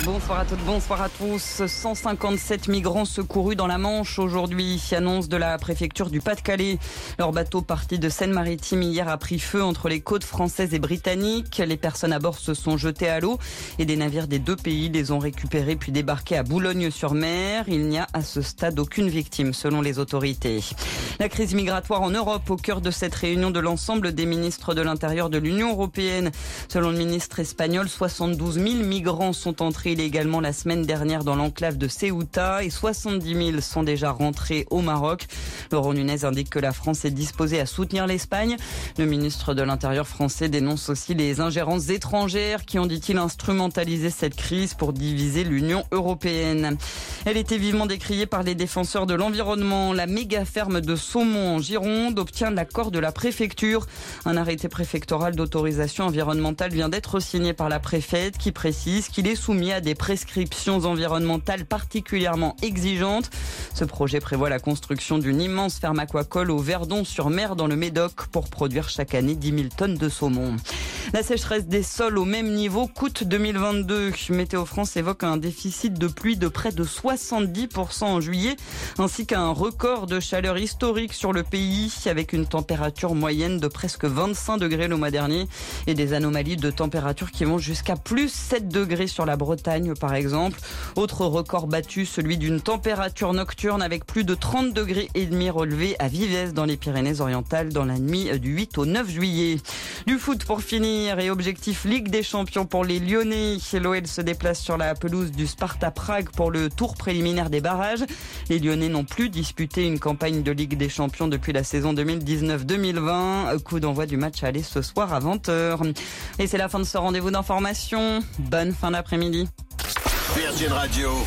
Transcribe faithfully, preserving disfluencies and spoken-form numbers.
Bonsoir à toutes, bonsoir à tous. cent cinquante-sept migrants secourus dans la Manche aujourd'hui, annonce de la préfecture du Pas-de-Calais. Leur bateau parti de Seine-Maritime hier a pris feu entre les côtes françaises et britanniques. Les personnes à bord se sont jetées à l'eau et des navires des deux pays les ont récupérés puis débarqués à Boulogne-sur-Mer. Il n'y a à ce stade aucune victime selon les autorités. La crise migratoire en Europe au cœur de cette réunion de l'ensemble des ministres de l'Intérieur de l'Union européenne. Selon le ministre espagnol, soixante-douze mille migrants sont entrés illégalement la semaine dernière dans l'enclave de Ceuta et soixante-dix mille sont déjà rentrés au Maroc. Laurent Nunez indique que la France est disposée à soutenir l'Espagne. Le ministre de l'Intérieur français dénonce aussi les ingérences étrangères qui ont, dit-il, instrumentalisé cette crise pour diviser l'Union européenne. Elle était vivement décriée par les défenseurs de l'environnement. La méga ferme de saumon en Gironde obtient l'accord de la préfecture. Un arrêté préfectoral d'autorisation environnementale vient d'être signé par la préfète qui précise qu'il est soumis à des prescriptions environnementales particulièrement exigeantes. Ce projet prévoit la construction d'une immense ferme aquacole au Verdon-sur-Mer dans le Médoc pour produire chaque année dix mille tonnes de saumon. La sécheresse des sols au même niveau qu'août deux mille vingt-deux. Météo France évoque un déficit de pluie de près de soixante-dix pour cent en juillet, ainsi qu'un record de chaleur historique sur le pays, avec une température moyenne de presque vingt-cinq degrés le mois dernier et des anomalies de température qui vont jusqu'à plus sept degrés sur la Bretagne, par exemple. Autre record battu, celui d'une température nocturne avec plus de trente degrés et demi relevé à Vivès dans les Pyrénées-Orientales dans la nuit du huit au neuf juillet. Du foot pour finir et objectif Ligue des Champions pour les Lyonnais. L'O L se déplace sur la pelouse du Sparta Prague pour le tour préliminaire des barrages. Les Lyonnais n'ont plus disputé une campagne de Ligue des Champions depuis la saison deux mille dix-neuf deux mille vingt. Coup d'envoi du match aller ce soir à vingt heures. Et c'est la fin de ce rendez-vous d'information. Bonne fin d'après-midi. Virgin Radio.